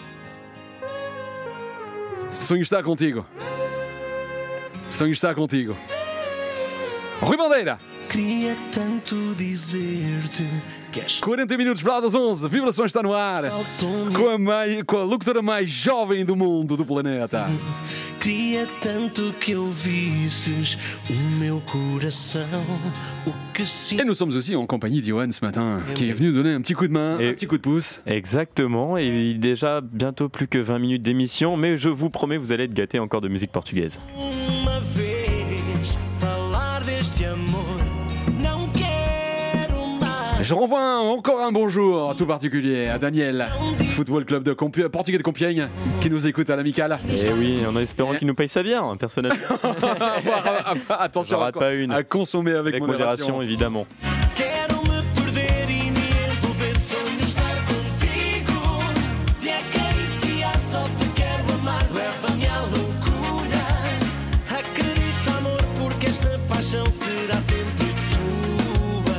Sonho está contigo. Sonho está contigo. Rui Bandeira. Queria tanto dizer-te que és quarenta minutos para lá das onze. Vibrações está no ar. Com a, mai, com a locutora mais jovem do mundo, do planeta. Queria tanto que ouvisses o meu coração. O que se... Et nous sommes aussi en compagnie d'Yoann ce matin, qui est venu donner un petit coup de main, Et- un petit coup de pouce. Exactement, et déjà bientôt plus que vingt minutes d'émission, mais je vous promets, vous allez être gâtés encore de musique portugaise. Uma vez falar deste amor, não quero mais. Je renvoie un- encore un bonjour tout particulier à Daniel, Football Club de Compi- portugais de Compiègne, qui nous écoute à l'amicale. Et oui, en espérant qu'il nous paye sa bière, personnellement. Attention J'en rate à, pas une. à consommer avec, Avec modération, évidemment. Quero me perder e me envolver. Sonho estar contigo. Te acariciar, só te quero amar. Leva-me à loucura. Acredita, amor, porque esta paixão será sempre tua.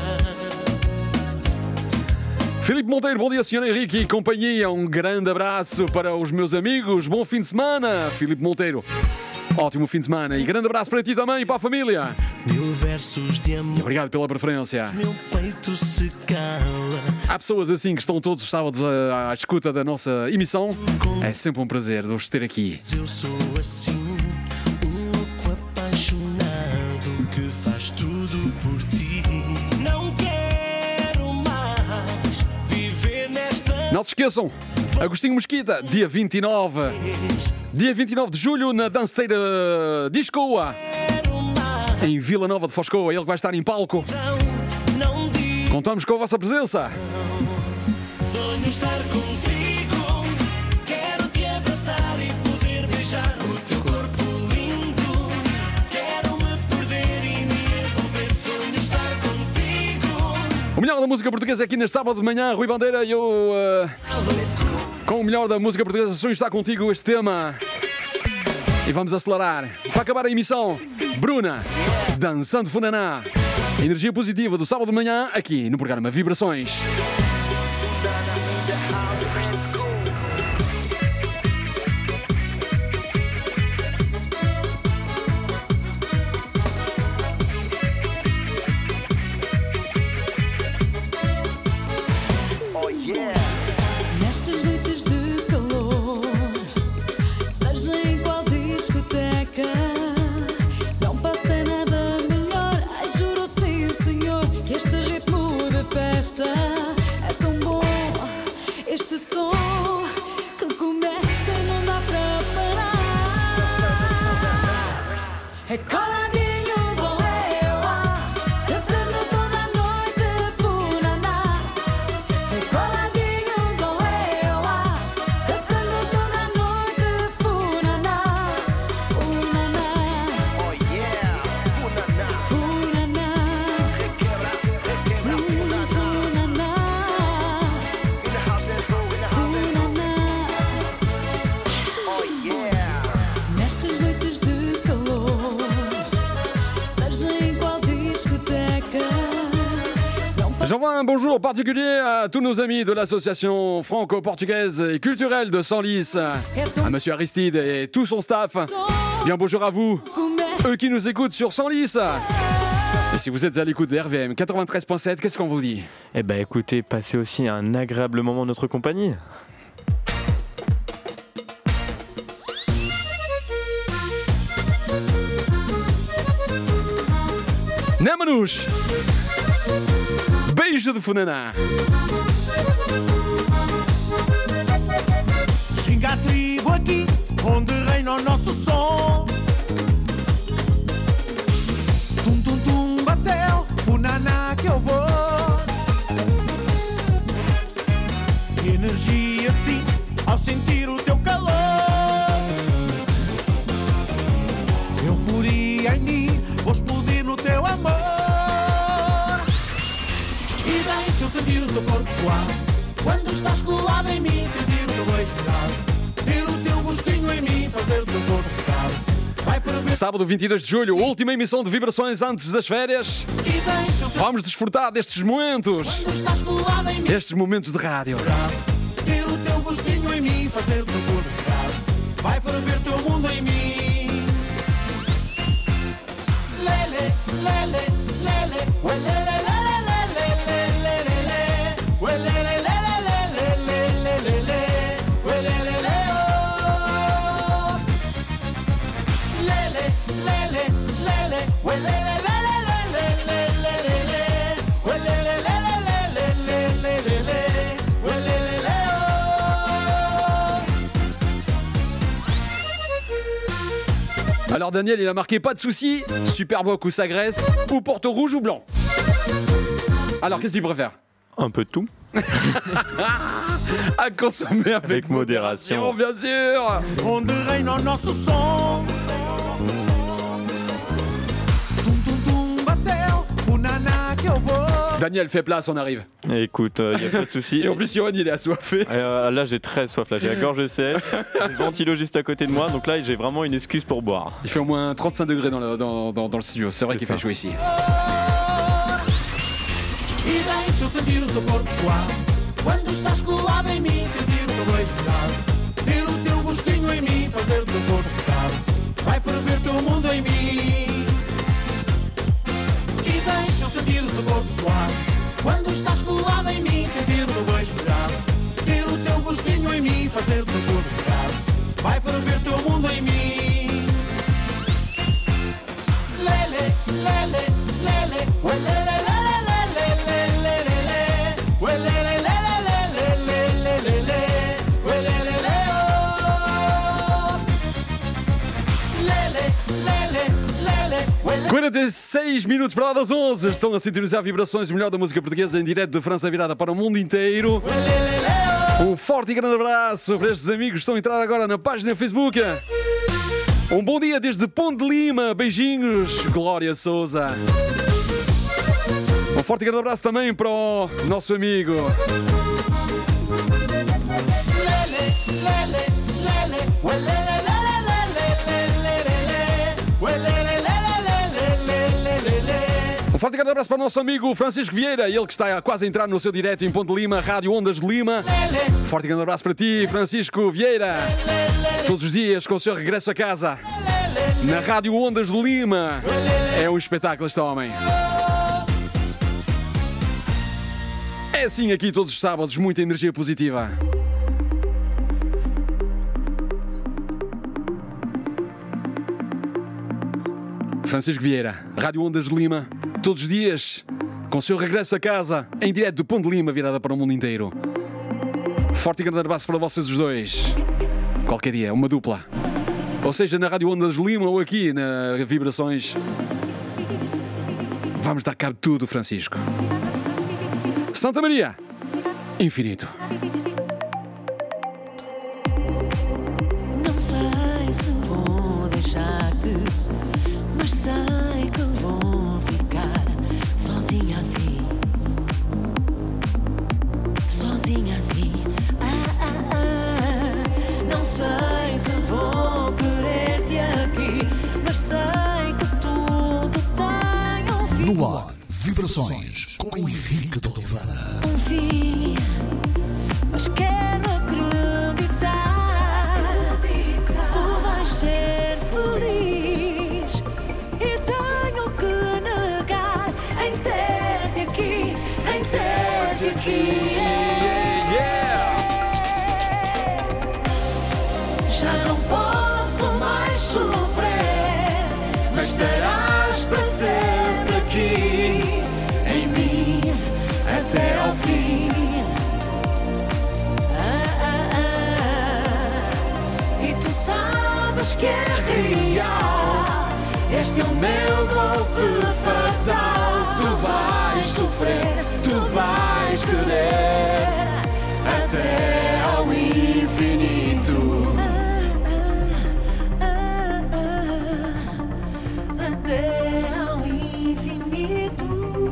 Filipe Monteiro, bom dia, senhor Henrique e companhia. Um grande abraço para os meus amigos. Bom fim de semana, Filipe Monteiro. Ótimo fim de semana e grande abraço para ti também e para a família. Mil versos de amor. Obrigado pela preferência. Meu peito se cala. Há pessoas assim que estão todos os sábados à, à escuta da nossa emissão. É sempre um prazer de vos ter aqui. Eu sou assim, um louco apaixonado que faz tudo por ti. Não quero mais viver nesta. Não se esqueçam, Agostinho Mesquita, dia vinte e nove. Dia vinte e nove de julho na Danceteira Discoa, em Vila Nova de Foscoa. Ele vai estar em palco. Contamos com a vossa presença. Sonho estar contigo. Quero te abraçar e poder beijar o teu corpo lindo. Quero me perder e me envolver. Sonho estar contigo. O melhor da música portuguesa aqui neste sábado de manhã. Rui Bandeira e eu... Uh... Com o melhor da música portuguesa, Sonho está contigo, este tema. E vamos acelerar. Para acabar a emissão, Bruna, Dançando Funaná. Energia positiva do sábado de manhã, aqui no programa Vibrações. Nestas noites de calor, seja em qual discoteca, não passa nada melhor. Ai, juro sim, senhor, que este ritmo da festa é tão bom. Este som que começa e não dá para parar. É coladinhos ou eu lá, dançando toda a noite, funaná. É coladinhos ou eu lá, dançando toda a noite, funaná. Funaná. Oh yeah, funaná. Funaná. Hum, funaná. Funaná. Oh yeah. Nestas noites de calor, seja em qual discoteca, não passa. J'envoie un bonjour particulier à tous nos amis de l'association franco-portugaise et culturelle de Senlis, à Monsieur Aristide et tout son staff. Bien bonjour à vous, eux qui nous écoutent sur Senlis. Et si vous êtes à l'écoute de R V M quatre-vingt-treize point sept, qu'est-ce qu'on vous dit? Eh ben écoutez, passez aussi un agréable moment en notre compagnie. Nemanush, beijo de Funaná. Xinga a tribo aqui, onde reina o nosso som. Tum tum tum bateu, funaná que eu vou. Energia sim, ao sentir o teu calor. Euforia em mim, vou explodir no teu amor. E deixa eu sentir o teu corpo suar. Quando estás colado em mim, sentir o teu beijo grave. Ter o teu gostinho em mim, fazer o teu corpo pegar. Vai ferver. Sábado vinte e dois de julho, última emissão de Vibrações antes das férias. E deixa eu sentir Vamos desfrutar destes momentos, quando estás colado em mim. estes momentos de rádio. Ter o teu gostinho em mim, fazer o teu corpo pegar. Vai ferver teu mundo em mim. Lele, lele, lele, ué, lele, lele, lele, lele, lele, ué, lele, lele, lele, lele, lele, ué, lele, lele, oh. Lele, lele, lele, ué, lele, lele, lele, lele, lele, ué, lele, lele, lele, lele, lele, ué, lele, lele, oh. Alors Daniel, il a marqué pas de soucis, Superboc ou Sagresse, ou Porto Rouge ou Blanc. Alors qu'est-ce qu'il préfère? Un peu de tout. À consommer avec, Avec modération. bien sûr. Onde reina o nosso som. Tum tum tum bateu, funaná que eu vou. Daniel, fais place, on arrive. Écoute, il n'y a pas de souci. Et en plus, Yoann, il est assoiffé. Euh, là, j'ai très soif. Là, j'ai la gorge sèche. J'ai le ventilo juste à côté de moi. Donc là, j'ai vraiment une excuse pour boire. Il fait au moins trente-cinq degrés dans le, dans, dans, dans le studio. C'est vrai C'est qu'il ça. fait chaud ici. E deixa eu sentir o teu corpo suar. Quando estás colado em mim, sentir o teu beijo grave. Ter o teu gostinho em mim, fazer o teu corpo pegar. Vai ferver teu mundo em mim. quarenta e seis minutos para lá das onze. Estão a sintonizar vibrações, o melhor da música portuguesa em direto de França virada para o mundo inteiro. Um forte e grande abraço para estes amigos que estão a entrar agora na página Facebook. Um bom dia desde Ponte de Lima. Beijinhos, Glória Souza. Um forte e grande abraço também para o nosso amigo Um forte e grande abraço para o nosso amigo Francisco Vieira, ele que está quase a entrar no seu direto em Ponte de Lima, Rádio Ondas de Lima. Forte e grande abraço para ti, Francisco Vieira. Todos os dias com o seu regresso a casa na Rádio Ondas de Lima. É um espetáculo este homem. É assim aqui todos os sábados, muita energia positiva. Francisco Vieira, Rádio Ondas de Lima, todos os dias, com o seu regresso a casa, em direto do Ponte de Lima, virada para o mundo inteiro. Forte e grande abraço para vocês os dois. Qualquer dia, uma dupla. Ou seja, na Rádio Ondas de Lima ou aqui na Vibrações. Vamos dar cabo de tudo, Francisco. Santa Maria, infinito. Não sei se vou deixar-te, mas sei que vou ficar sozinha assim, sozinha assim. Ah, ah, ah. Não sei se vou querer-te aqui, mas sei que tudo tem um fim. No ar, Vibrações com Henrique de Oliveira. Um fim, mas quero acreditar, acreditar. Tu vais ser feliz e tenho que negar em ter-te aqui, em ter-te aqui. Yeah, yeah. Já não posso mais sofrer, mas estarás para sempre aqui em mim até ao fim. Ah, ah, ah. E tu sabes que é real, este é o meu golpe fatal. Tu vais sofrer, tu vais querer até ao infinito. Ah, ah, ah. Até ao infinito.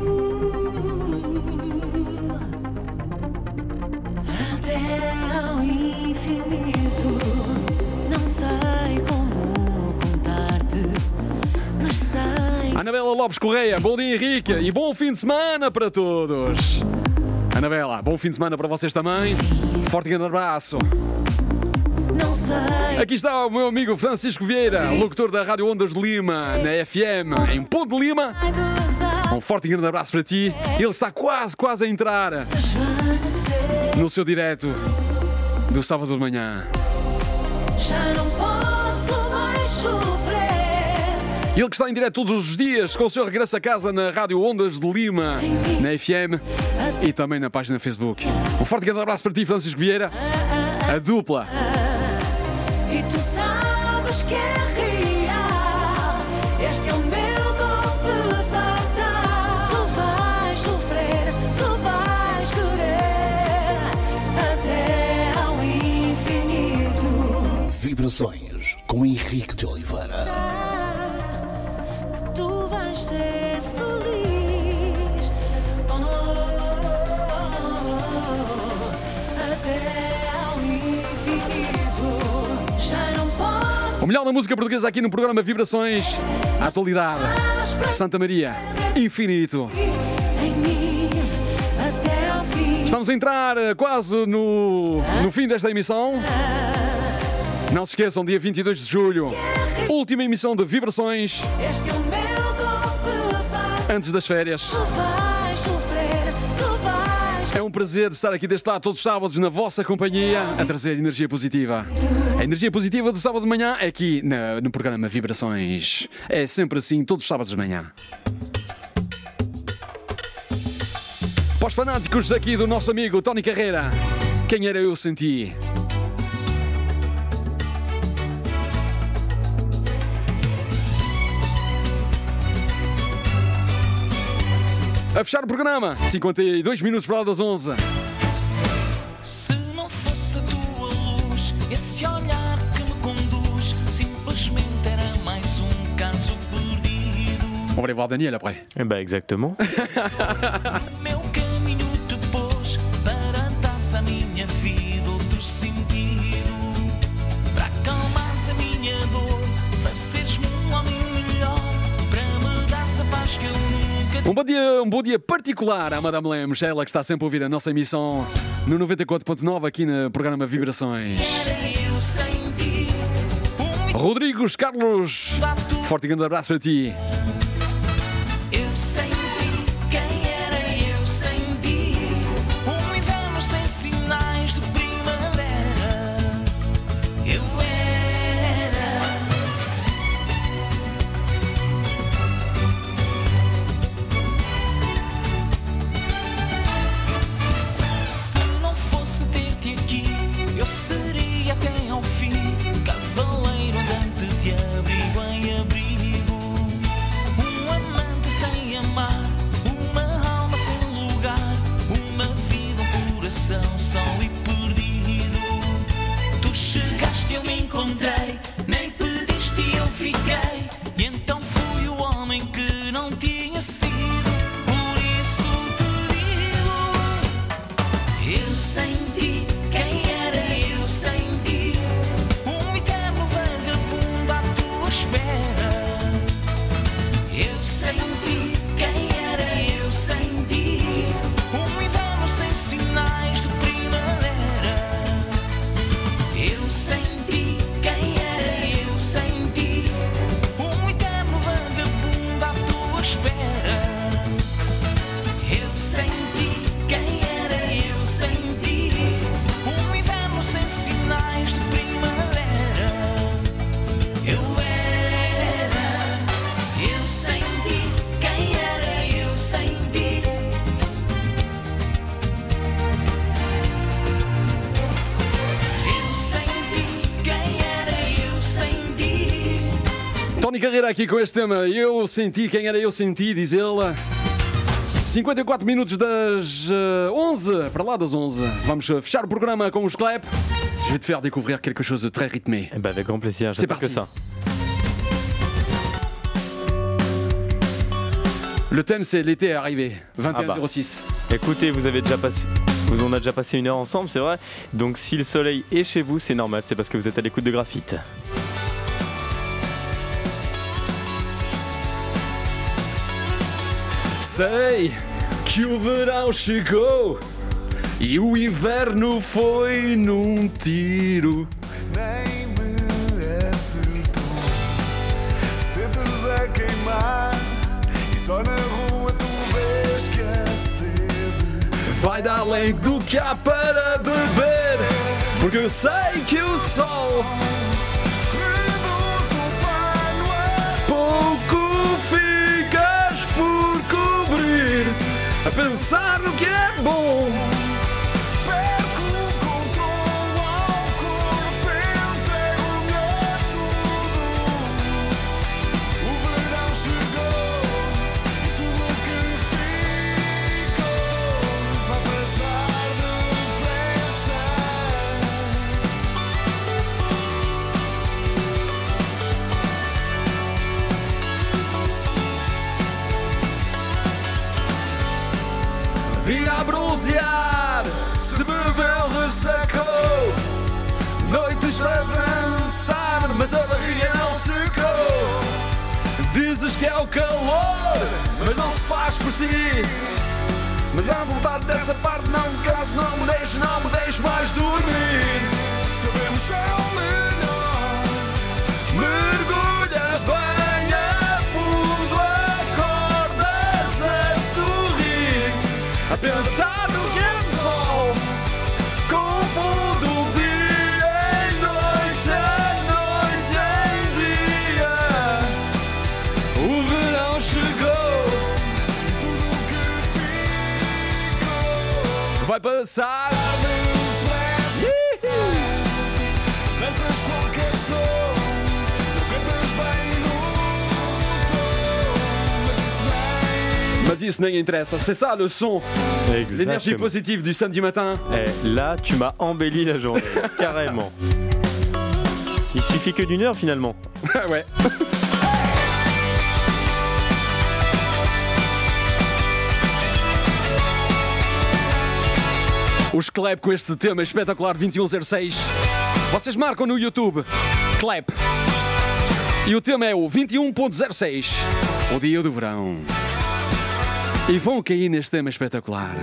Até ao infinito. Não sei como contar-te, mas sei. Anabela Lopes Correia, bom dia Henrique e bom fim de semana para todos. Anabela, bom fim de semana para vocês também. Forte e grande abraço. Não sei. Aqui está o meu amigo Francisco Vieira, locutor da Rádio Ondas de Lima, na F M, em Ponte de Lima. Um forte e grande abraço para ti. Ele está quase, quase a entrar no seu direto do sábado de manhã. Já não posso mais sofrer. Ele que está em direto todos os dias com o seu regresso a casa na Rádio Ondas de Lima, na F M e também na página Facebook. Um forte e grande abraço para ti, Francisco Vieira, a dupla. E tu sabes que é real, este é o meu golpe fatal. Tu vais sofrer, tu vais querer até ao infinito. Vibrações com Henrique de Oliveira. Que tu vais ser feliz. Oh, oh, oh, até ao infinito. Já não posso. O melhor da música portuguesa aqui no programa Vibrações. A atualidade. Santa Maria, infinito. Em mim até ao fim. Estamos a entrar quase no, no fim desta emissão. Não se esqueçam, dia vinte e dois de julho, última emissão de Vibrações Este é o meu golpe fatal. antes das férias. Tu vais sofrer, tu vais. É um prazer estar aqui deste lado todos os sábados na vossa companhia a trazer energia positiva. A energia positiva do sábado de manhã é aqui na, no programa Vibrações. É sempre assim, todos os sábados de manhã. Para os fanáticos aqui do nosso amigo Tony Carreira, quem era eu senti? A fechar o programa, cinquenta e dois minutos para lá das onze. Se não fosse a tua luz, esse olhar que me conduz, simplesmente era mais um caso perdido. On va aller voir Daniel après. Eh ben exactement. Meu caminho te pôs para dares à minha vida outro sentido, para acalmares a minha dor, fazeres-me um homem melhor, para me dares a paz que eu nunca. Um bom dia, um bom dia particular à Madame Lemos, ela que está sempre a ouvir a nossa emissão no noventa e quatro ponto nove aqui no programa Vibrações. Era eu sem ti, um Rodrigos Carlos, forte e grande abraço para ti. eu sem ti, quem era eu sem ti? Um inverno sem sinais de primavera. Eu era. Se não fosse ter-te aqui, eu seria até ao fim cavaleiro andante de abrigo em abrigo. Um amante sem amar, uma alma sem lugar, uma vida, um coração só e perdido. Tu chegaste, eu me encontrei, nem pediste e eu fiquei. E então fui o homem que não tinha sido. Por isso te digo, eu sem ti, quem era eu sem ti? Um eterno vagabundo à tua espera. Eu sem ti, quem era eu sem ti? Um inverno sem sinais de primavera. Eu sem ti, quem era eu sem ti? Um eterno vagabundo à tua espera. Eu sem ti, quem era eu sem ti? Um inverno sem sinais de primavera. Eu era. Eu sem ti, quem era eu sem ti? Eu sem ti, quem era eu sem ti? Tony Carreira aqui com este tema. Eu senti, quem era eu senti, diz ele. cinquenta e quatro minutos das uh, onze, para lá das onze. Vamos uh, fechar o programa com os clap. Je vais te faire découvrir quelque chose de très rythmé. Eh ben avec grand plaisir, C'est j'attends que parti. ça. Le thème c'est l'été est arrivé, vingt et un zéro six. Écoutez, vous avez déjà passé, vous on a déjà passé une heure ensemble, c'est vrai. Donc si le soleil est chez vous, c'est normal, c'est parce que vous êtes à l'écoute de Graphite. Sei que o verão chegou e o inverno foi num tiro. Nem me acertou. Sentas a queimar e só na rua tu vês que a sede Vai dar além do que há para beber, porque eu sei que o sol reduz o pano a pouco ficas por cobrir, a pensar no que é bom. perco o controle ao corpo entrego-me tudo. O verão chegou e tudo o que ficou vai passar depressa. Dia a bronzear, se bebeu ressacou, noites para dançar, mas a barriga não secou. Dizes que é o calor, mas não se faz por si. Mas a vontade dessa parte não se caso, não me deixes, não me deixes mais dormir. Sabemos que é o melhor. Mergulhas bem a fundo, acordas a sorrir, a pensar no que é sol. Confundo o dia em noite, a noite em dia. O verão chegou E tudo o que ficou vai passar. depressa. Danças qualquer som, não cantas bem no tom, mas isso nem Mas isso nem interessa. C'est ça le son. Exactement. L'énergie positive du samedi matin. Eh, là, tu m'as embelli la journée, carrément. Il suffit que d'une heure finalement. Ouais. Os Clap com este tema espetacular vinte e um zero seis. Vocês marcam no YouTube Clap. E o tema é o vinte e um ponto zero seis. O dia do verão. E vão cair neste tema espetacular.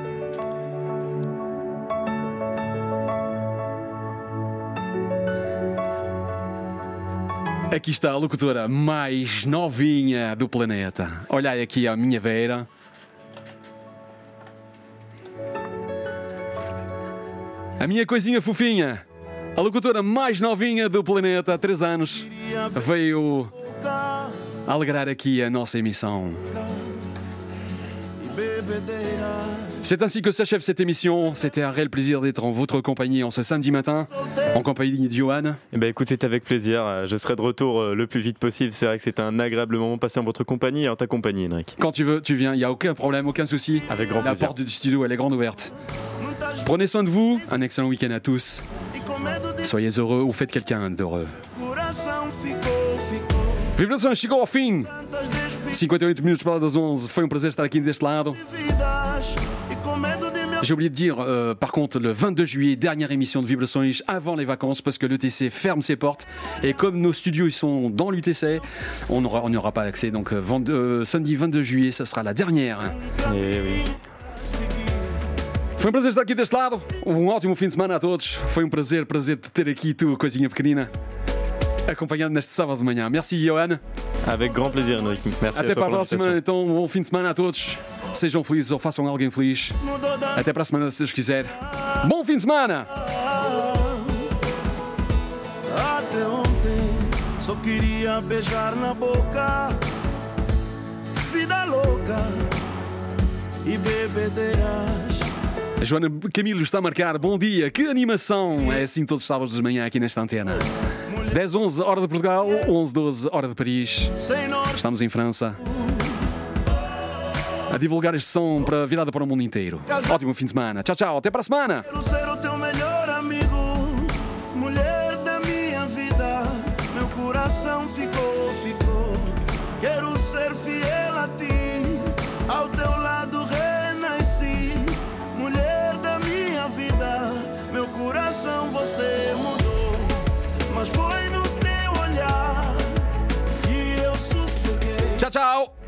Aqui está a locutora mais novinha do planeta. Olhai aqui à minha beira. A minha coisinha fofinha. A locutora mais novinha do planeta, há três anos, veio alegrar aqui a nossa emissão. C'est ainsi que s'achève cette émission. C'était un réel plaisir d'être en votre compagnie en ce samedi matin, en compagnie de Johan. Eh ben, écoute, c'est avec plaisir. Je serai de retour le plus vite possible. C'est vrai que c'est un agréable moment passé en votre compagnie et en ta compagnie, Henrik. Quand tu veux, tu viens. Il n'y a aucun problème, aucun souci. Avec grand La plaisir. porte du studio, elle est grande ouverte. Prenez soin de vous. Un excellent week-end à tous. Soyez heureux ou faites quelqu'un d'heureux. Vibrações chegou ao fim. cinquenta e oito minutos para lá das onze. Foi um prazer estar aqui deste lado. J'ai oublié de dire, euh, par contre, le vingt-deux juillet, dernière émission de Vibrações avant les vacances, parce que l'U T C ferme ses portes. Et comme nos studios ils sont dans l'U T C, on n'aura on n'aura pas accès. Donc, vingt-deux, euh, samedi vingt-deux juillet, ça sera la dernière. Eh oui. Foi um prazer estar aqui deste lado. Um ótimo fim de semana a todos. Foi um prazer, prazer de ter aqui tu, coisinha pequenina, acompanhando neste sábado de manhã. Merci, Johan. Avec grand plaisir, Henrik. Merci Até à toi para a pour próxima. l'invitation. Então, um bom fim de semana a todos. Sejam felizes ou façam alguém feliz. Até para a semana, se Deus quiser. Bom fim de semana! Até ontem só queria beijar na boca. Vida louca e bebedeiras. A Joana Camilo está a marcar. Bom dia, que animação! É assim todos os sábados de manhã aqui nesta antena. dez, onze, hora de Portugal. onze, doze, hora de Paris. Estamos em França. A divulgar este som para virada para o mundo inteiro. Ótimo fim de semana. Tchau, tchau. Até para a semana. Quero ser o teu melhor amigo, mulher da minha vida. Meu coração ficou, ficou. Quero ser fiel a ti, ao teu lado renasci. Mulher da minha vida, meu coração você mudou. Mas foi no teu olhar que eu sosseguei. Tchau, tchau.